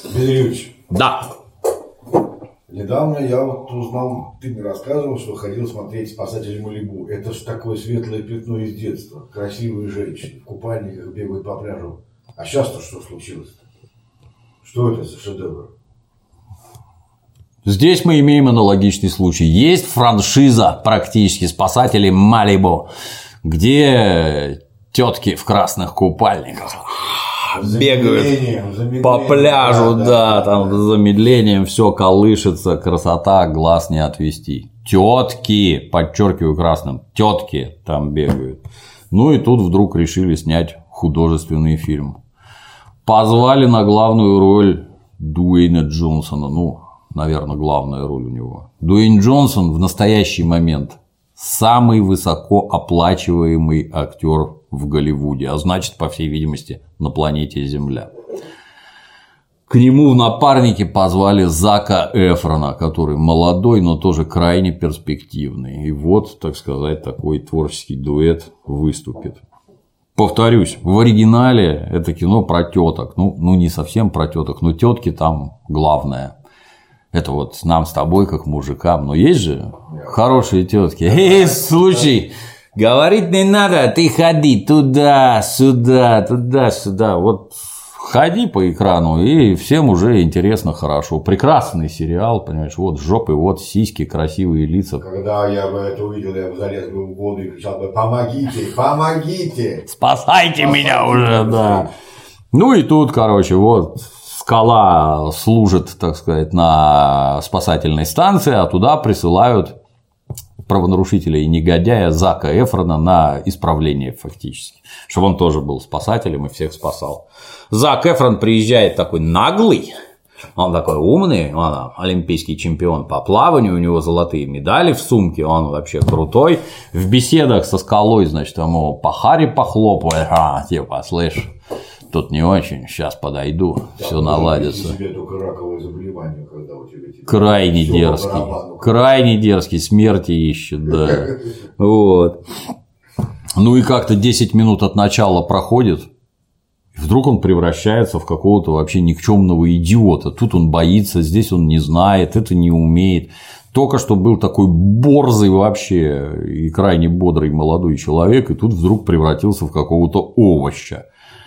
Безревич. Да. Недавно я вот узнал, ты мне рассказывал, что ходил смотреть «Спасатели Малибу». Это ж такое светлое пятно из детства. Красивые женщины в купальниках бегают по пляжу. А сейчас-то что случилось-то? Что это за шедевр? Здесь мы имеем аналогичный случай. Есть франшиза практически «Спасатели Малибу», где тетки в красных купальниках бегают по пляжу, да, там с замедлением все колышется, красота, глаз не отвести. Тетки, подчеркиваю красным, тетки там бегают. Ну и тут вдруг решили снять художественный фильм. Позвали на главную роль Дуэйна Джонсона, ну, наверное, главная роль у него. Дуэйн Джонсон в настоящий момент самый высокооплачиваемый актер в Голливуде, а значит, по всей видимости, на планете Земля. К нему в напарники позвали Зака Эфрона, который молодой, но тоже крайне перспективный. И вот, так сказать, такой творческий дуэт выступит. Повторюсь, в оригинале это кино про теток. Ну, не совсем про теток, но тетки там главное. Это вот нам с тобой, как мужикам. Но есть же хорошие тетки. Эй, слушай, говорить не надо, ты ходи туда-сюда, туда-сюда. Вот ходи по экрану, и всем уже интересно, хорошо. Прекрасный сериал, понимаешь, вот жопы, вот сиськи, красивые лица. Когда я бы это увидел, я бы залез бы в воду и кричал бы: помогите, помогите! Спасайте меня уже, да. Ну и тут, короче, вот Скала служит, так сказать, на спасательной станции, а туда присылают правонарушителя и негодяя Зака Эфрона на исправление фактически, чтобы он тоже был спасателем и всех спасал. Зак Эфрон приезжает такой наглый, он такой умный, он олимпийский чемпион по плаванию, у него золотые медали в сумке, он вообще крутой. В беседах со Скалой, значит, ему по харе похлопывает, типа, слышь, тут не очень, сейчас подойду, все наладится. Себе только раковое заболевание, когда у тебя крайне дерзкий, крайне дерзкий, смерти ищет, да. Вот. Ну и как-то 10 минут от начала проходит, и вдруг он превращается в какого-то вообще никчемного идиота. Тут он боится, здесь он не знает, это не умеет. Только что был такой борзый вообще и крайне бодрый молодой человек, и тут вдруг превратился в какого-то овоща.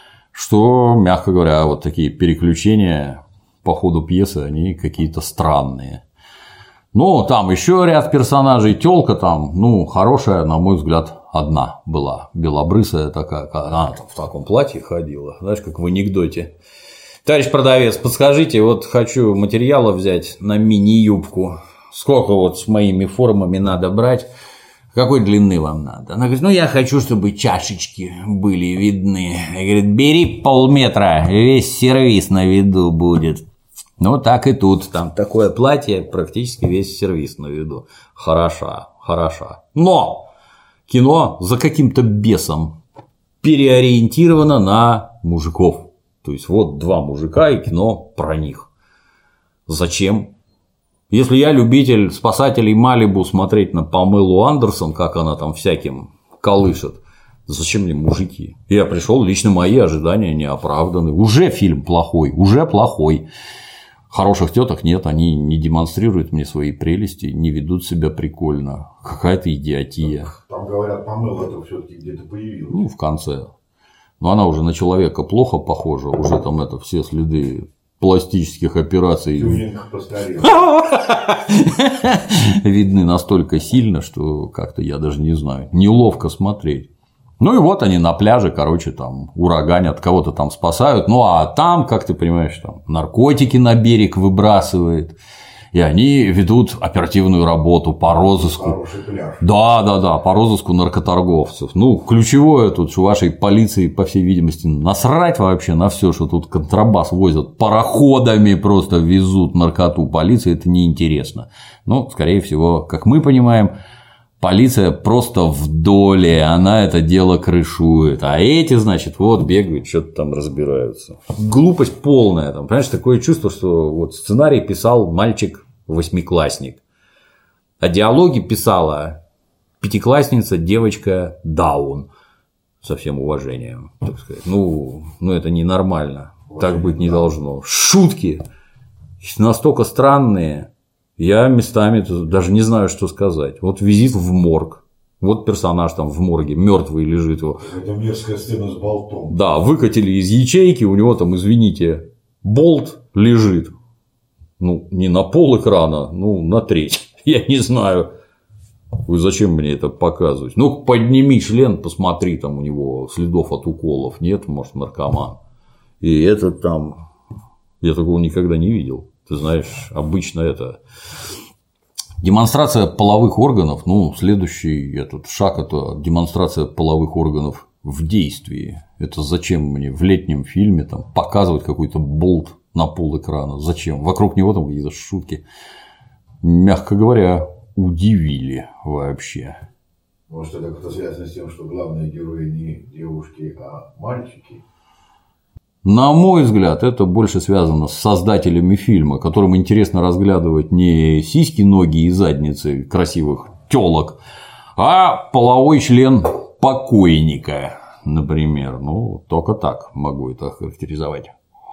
Что, мягко говоря, вот такие переключения по ходу пьесы, они какие-то странные. Ну, там еще ряд персонажей, тёлка там, ну, хорошая, на мой взгляд, одна была, белобрысая такая, она там в таком платье ходила, знаешь, как в анекдоте. Товарищ продавец, подскажите, вот хочу материала взять на мини-юбку, сколько вот с моими формами надо брать? Какой длины вам надо? Она говорит, ну я хочу, чтобы чашечки были видны. Я говорит, бери полметра, весь сервис на виду будет. Ну так и тут, там такое платье, практически весь сервис на виду. Хороша. Но кино за каким-то бесом переориентировано на мужиков. То есть вот два мужика и кино про них. Зачем? Если я любитель спасателей Малибу смотреть на Памелу Андерсон, как она там всяким колышет, зачем мне мужики? Я пришел, лично мои ожидания не оправданы. Уже фильм плохой, уже плохой. Хороших теток нет, они не демонстрируют мне свои прелести, не ведут себя прикольно. Какая-то идиотия. Там говорят, Памела это все-таки где-то появилась. Ну, в конце. Но она уже на человека плохо похожа, уже там это все следы пластических операций видны настолько сильно, что как-то я даже не знаю, неловко смотреть. Ну и вот они на пляже, короче, там ураганят, кого-то там спасают, ну а там, как ты понимаешь, там наркотики на берег выбрасывает, и они ведут оперативную работу по розыску. Да, по розыску наркоторговцев. Ну, ключевое тут, что вашей полиции, по всей видимости, насрать вообще на все, что тут контрабас возят, пароходами просто везут наркоту. Полиции это неинтересно. Ну, скорее всего, как мы понимаем, полиция просто в доле, она это дело крышует, а эти, значит, вот бегают, что-то там разбираются. Глупость полная, там, понимаешь, такое чувство, что вот сценарий писал мальчик-восьмиклассник, а диалоги писала пятиклассница, девочка Даун, со всем уважением, так сказать. Ну это ненормально. Так быть не должно. Шутки настолько странные, я местами даже не знаю, что сказать. Вот визит в морг. Вот персонаж там в морге, мертвый лежит его. Это мерзкая сцена с болтом. Да, выкатили из ячейки, у него там, извините, болт лежит. Ну, не на пол экрана, ну, на треть. Я не знаю. Вы зачем мне это показывать? Ну, подними член, посмотри, там у него следов от уколов нет, может, наркоман. И это там. Я такого никогда не видел. Ты знаешь, обычно это. Демонстрация половых органов, ну, следующий этот шаг – это демонстрация половых органов в действии. Это зачем мне в летнем фильме там показывать какой-то болт на пол экрана? Зачем? Вокруг него там какие-то шутки. Мягко говоря, удивили вообще. Может, это как-то связано с тем, что главные герои не девушки, а мальчики? На мой взгляд, это больше связано с создателями фильма, которым интересно разглядывать не сиськи, ноги и задницы красивых тёлок, а половой член покойника, например. Ну, только так могу это охарактеризовать.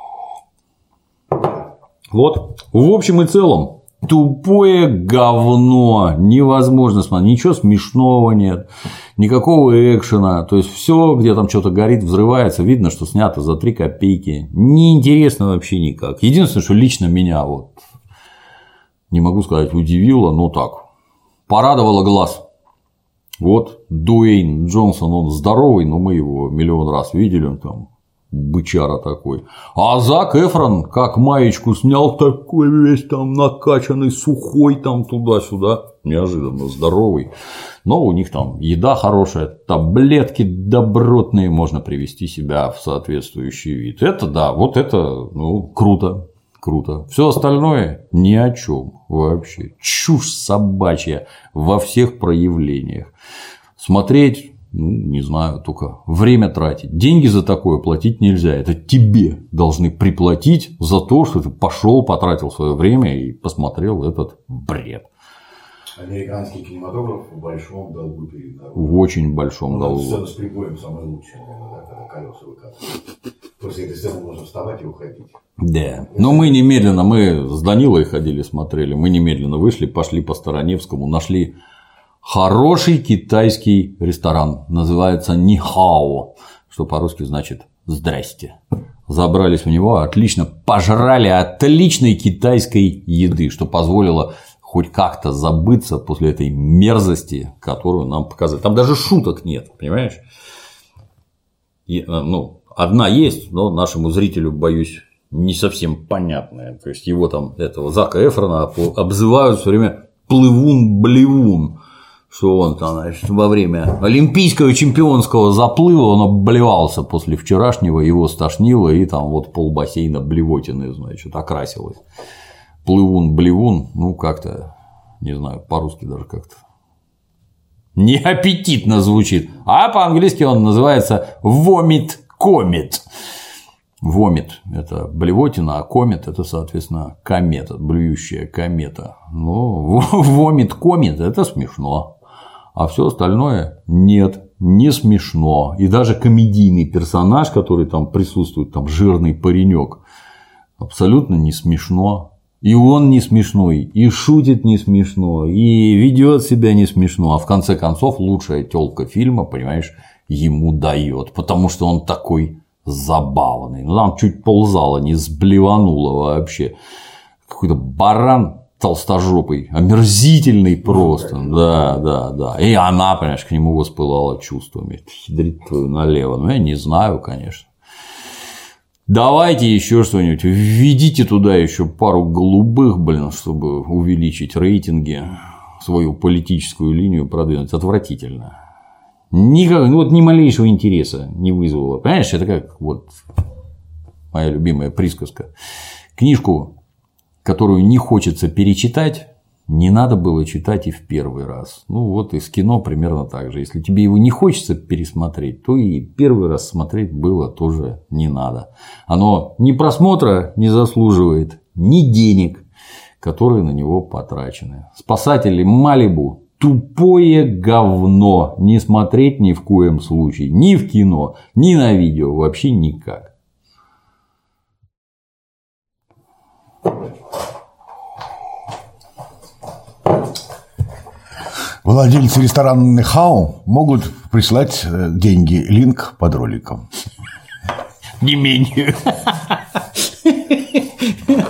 Вот, в общем и целом, тупое говно, невозможно смотреть, ничего смешного нет, никакого экшена, то есть все, где там что-то горит, взрывается, видно, что снято за 3 копейки, неинтересно вообще никак. Единственное, что лично меня вот, не могу сказать, удивило, но так, порадовало глаз. Вот Дуэйн Джонсон, он здоровый, но мы его миллион раз видели, он там бычара такой. А Зак Эфрон как маечку снял, такой весь там накачанный, сухой там туда-сюда, неожиданно здоровый. Но у них там еда хорошая, таблетки добротные, можно привести себя в соответствующий вид. Это да, вот это, ну, круто. Круто. Все остальное ни о чем вообще. Чушь собачья во всех проявлениях. Смотреть, ну, не знаю, только время тратить. Деньги за такое платить нельзя. Это тебе должны приплатить за то, что ты пошел, потратил свое время и посмотрел этот бред. Американский кинематограф в большом долгу перед народом. В очень большом долгу. Сцена с прибоем самая лучшая, наверное, когда колеса выкатывают. После этой сцены можно вставать и уходить. Да. Но мы немедленно, мы с Данилой ходили, смотрели, мы немедленно вышли, пошли по Староневскому, нашли хороший китайский ресторан, называется Нихао, что по-русски значит «здрасте». Забрались в него, отлично пожрали отличной китайской еды, что позволило хоть как-то забыться после этой мерзости, которую нам показали. Там даже шуток нет, понимаешь? Ну, одна есть, но нашему зрителю, боюсь, не совсем понятная. То есть его там, этого Зака Эфрона, обзывают все время плывун-блевун, что он там, значит, во время олимпийского чемпионского заплыва он обливался после вчерашнего, его стошнило, и там вот полбассейна блевотины, значит, окрасилось. Плывун-блевун, ну, как-то, не знаю, по-русски даже как-то неаппетитно звучит, а по-английски он называется вомит-комет. Вомит – это блевотина, а комет – это, соответственно, комета, блюющая комета. Ну, вомит-комет – это смешно, а все остальное нет, не смешно. И даже комедийный персонаж, который там присутствует, там жирный паренек, абсолютно не смешно. И он не смешной, и шутит не смешно, и ведет себя не смешно, а в конце концов лучшая тёлка фильма, понимаешь, ему дает, потому что он такой забавный. Ну там чуть ползала не сблевануло вообще. Какой-то баран толстожопый, омерзительный просто. Да. И она, понимаешь, к нему воспылала чувствами. Хидрит твою налево. Ну, я не знаю, конечно. Давайте еще что-нибудь, введите туда еще пару голубых, чтобы увеличить рейтинги, свою политическую линию продвинуть. Отвратительно. Никак, ну вот ни малейшего интереса не вызвало. Понимаешь, это как вот моя любимая присказка. Книжку, которую не хочется перечитать, не надо было читать и в первый раз. Ну вот и с кино примерно так же. Если тебе его не хочется пересмотреть, то и первый раз смотреть было тоже не надо. Оно ни просмотра не заслуживает, ни денег, которые на него потрачены. «Спасатели Малибу» – тупое говно. Не смотреть ни в коем случае. Ни в кино, ни на видео. Вообще никак. Владельцы ресторана Нехау могут прислать деньги. Линк под роликом. Не менее.